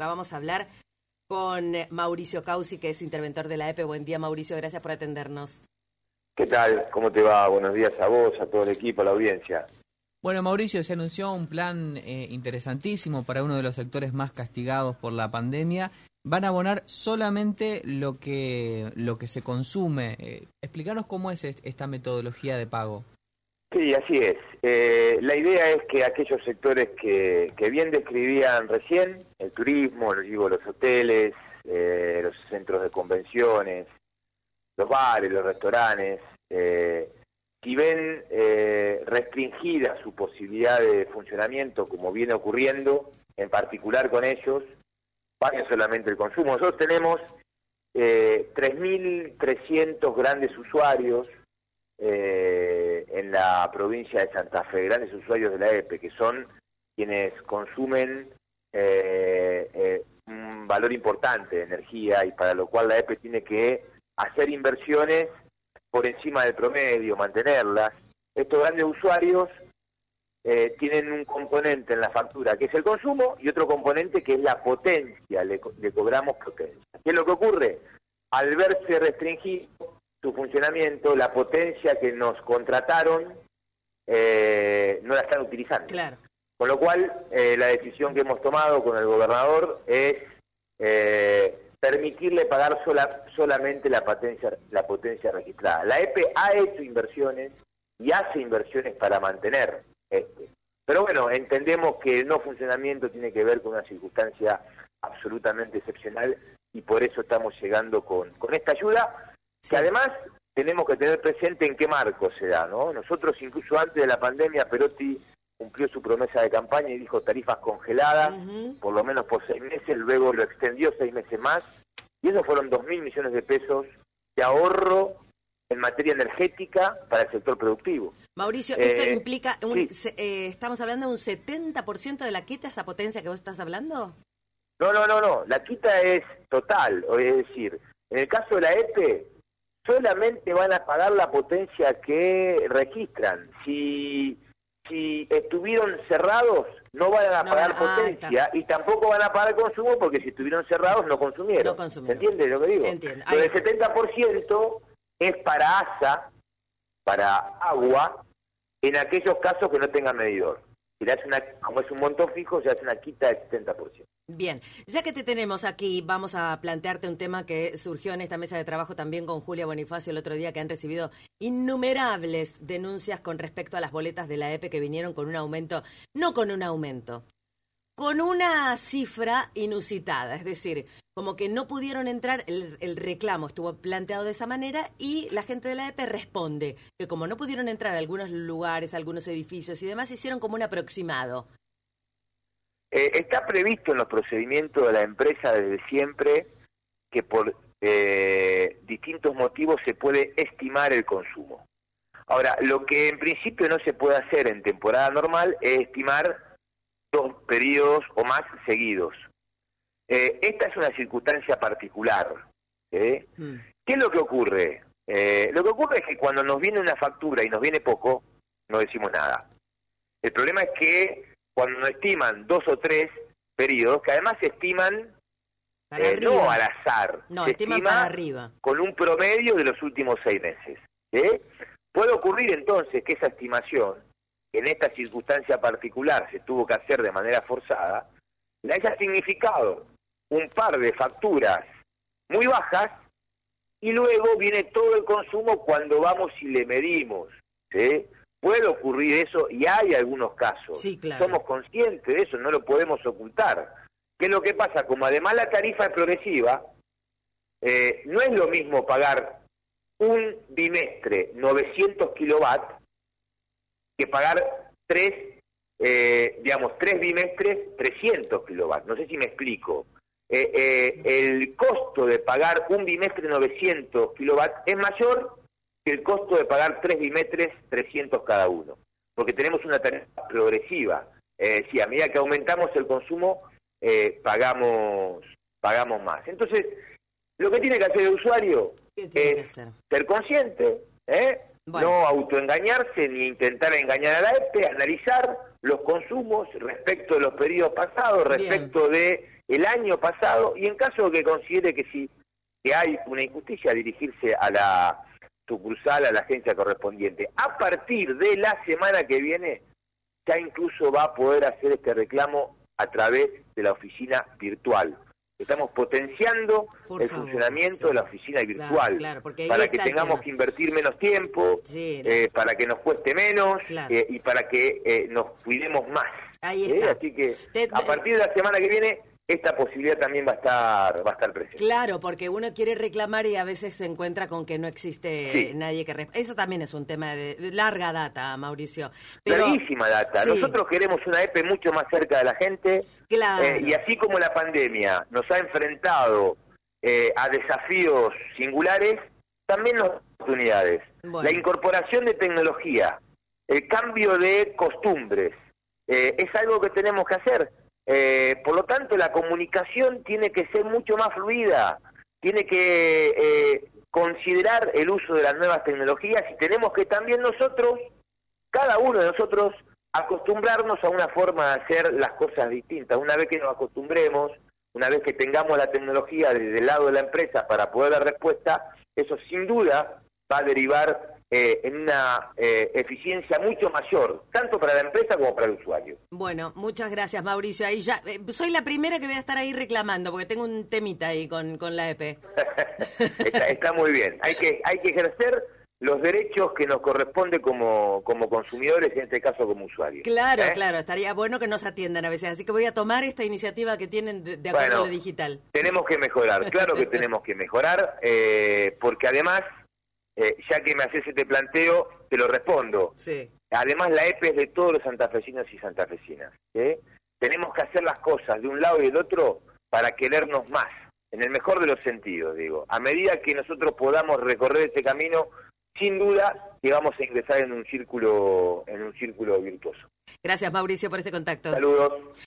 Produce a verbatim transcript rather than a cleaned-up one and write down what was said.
época. Vamos a hablar con Mauricio Causi, que es interventor de la E P E. Buen día, Mauricio, gracias por atendernos. ¿Qué tal? ¿Cómo te va? Buenos días a vos, a todo el equipo, a la audiencia. Bueno, Mauricio, se anunció un plan eh, interesantísimo para uno de los sectores más castigados por la pandemia. Van a abonar solamente lo que lo que se consume. Eh, explícanos cómo es esta metodología de pago. Sí, así es. Eh, la idea es que aquellos sectores que, que bien describían recién, el turismo, digo, los hoteles, eh, los centros de convenciones, los bares, los restaurantes, eh, si ven eh, restringida su posibilidad de funcionamiento, como viene ocurriendo, en particular con ellos, paguen solamente el consumo. Nosotros tenemos eh, tres mil trescientos grandes usuarios eh, en la provincia de Santa Fe, grandes usuarios de la E P E, que son quienes consumen eh, eh, un valor importante de energía y para lo cual la E P E tiene que hacer inversiones por encima del promedio, mantenerlas. Estos grandes usuarios eh, tienen un componente en la factura que es el consumo y otro componente que es la potencia, le, le cobramos potencia. ¿Qué es lo que ocurre? Al verse restringido su funcionamiento, la potencia que nos contrataron eh, no la están utilizando. Claro. Con lo cual, eh, la decisión que hemos tomado con el gobernador es eh, permitirle pagar sola, solamente la potencia, la potencia registrada. La E P E ha hecho inversiones y hace inversiones para mantener este. Pero bueno, entendemos que el no funcionamiento tiene que ver con una circunstancia absolutamente excepcional y por eso estamos llegando con, con esta ayuda, sí. Que además tenemos que tener presente en qué marco se da, ¿no? Nosotros incluso antes de la pandemia, Perotti cumplió su promesa de campaña y dijo tarifas congeladas, uh-huh. por lo menos por seis meses, luego lo extendió seis meses más, y esos fueron dos mil millones de pesos de ahorro en materia energética para el sector productivo. Mauricio, eh, ¿esto implica, un, sí. se, eh, estamos hablando de un setenta por ciento de la quita, esa potencia que vos estás hablando? No, no, no, no, la quita es total, es decir, en el caso de la E P E, solamente van a pagar la potencia que registran. Si... Si estuvieron cerrados, no van a no, pagar ah, potencia y tampoco van a pagar consumo porque si estuvieron cerrados no consumieron. No consumieron. ¿Se entiende lo que digo? Entiendo. Pero el setenta por ciento es para A S A, para agua, en aquellos casos que no tengan medidor. Si le hace una, como es un monto fijo, se hace una quita del setenta por ciento. Bien, ya que te tenemos aquí, vamos a plantearte un tema que surgió en esta mesa de trabajo también con Julia Bonifacio el otro día, que han recibido innumerables denuncias con respecto a las boletas de la E P E que vinieron con un aumento, no con un aumento, con una cifra inusitada, es decir, como que no pudieron entrar, el, el reclamo estuvo planteado de esa manera y la gente de la E P E responde que como no pudieron entrar a algunos lugares, a algunos edificios y demás, hicieron como un aproximado. Eh, está previsto en los procedimientos de la empresa desde siempre que por eh, distintos motivos se puede estimar el consumo. Ahora, lo que en principio no se puede hacer en temporada normal es estimar dos periodos o más seguidos. Eh, esta es una circunstancia particular. ¿eh? Mm. ¿Qué es lo que ocurre? Eh, lo que ocurre es que cuando nos viene una factura y nos viene poco, no decimos nada. El problema es que cuando nos estiman dos o tres periodos, que además se estiman eh, no al azar, no, se estiman estima para arriba, con un promedio de los últimos seis meses. ¿eh? Puede ocurrir entonces que esa estimación, en esta circunstancia particular se tuvo que hacer de manera forzada, le haya significado un par de facturas muy bajas y luego viene todo el consumo cuando vamos y le medimos. ¿sí? Puede ocurrir eso y hay algunos casos. Sí, claro. Somos conscientes de eso, no lo podemos ocultar. ¿Qué es lo que pasa? Como además la tarifa es progresiva, eh, no es lo mismo pagar un bimestre novecientos kilovatios que pagar tres, eh, digamos, tres bimestres trescientos kilovatios. No sé si me explico. Eh, eh, el costo de pagar un bimestre novecientos kilovatios es mayor que el costo de pagar tres bimestres trescientos cada uno, porque tenemos una tarifa progresiva. Eh, sí, a medida que aumentamos el consumo, eh, pagamos pagamos más. Entonces, lo que tiene que hacer el usuario es ser consciente, ¿eh? Bueno. No autoengañarse ni intentar engañar a la E P E, analizar los consumos respecto de los periodos pasados, respecto Bien. de el año pasado, y en caso de que considere que sí que hay una injusticia, dirigirse a la sucursal, a la agencia correspondiente. A partir de la semana que viene, ya incluso va a poder hacer este reclamo a través de la oficina virtual. Estamos potenciando Por el favor, funcionamiento sí. de la oficina virtual, claro, claro, para que tengamos que invertir menos tiempo, sí, no. eh, para que nos cueste menos claro. eh, y para que eh, nos cuidemos más. Ahí está. ¿Eh? Así que Te... a partir de la semana que viene, esta posibilidad también va a estar va a estar presente. Claro, porque uno quiere reclamar y a veces se encuentra con que no existe sí. nadie que... Eso también es un tema de, de larga data, Mauricio. Pero... Larguísima data. Sí. Nosotros queremos una E P E mucho más cerca de la gente. Claro. Eh, y así como la pandemia nos ha enfrentado eh, a desafíos singulares, también nos da oportunidades. Bueno. La incorporación de tecnología, el cambio de costumbres, eh, es algo que tenemos que hacer. Eh, por lo tanto, la comunicación tiene que ser mucho más fluida, tiene que eh, considerar el uso de las nuevas tecnologías y tenemos que también nosotros, cada uno de nosotros, acostumbrarnos a una forma de hacer las cosas distintas. Una vez que nos acostumbremos, una vez que tengamos la tecnología desde el lado de la empresa para poder dar respuesta, eso sin duda va a derivar Eh, en una eh, eficiencia mucho mayor, tanto para la empresa como para el usuario. Bueno, muchas gracias, Mauricio. Ahí ya eh, soy la primera que voy a estar ahí reclamando, porque tengo un temita ahí con, con la E P E. está, está muy bien. Hay que hay que ejercer los derechos que nos corresponde como, como consumidores, en este caso como usuarios. Claro, ¿Eh? claro. Estaría bueno que nos atiendan a veces. Así que voy a tomar esta iniciativa que tienen de, de acuerdo bueno, a lo digital. Tenemos que mejorar. Claro que tenemos que mejorar, eh, porque además... Eh, ya que me haces este planteo, te lo respondo. Sí. Además, la E P E es de todos los santafesinos y santafesinas. ¿eh? Tenemos que hacer las cosas de un lado y del otro para querernos más, en el mejor de los sentidos, digo. A medida que nosotros podamos recorrer este camino, sin duda que vamos a ingresar en un círculo, en un círculo virtuoso. Gracias, Mauricio, por este contacto. Saludos.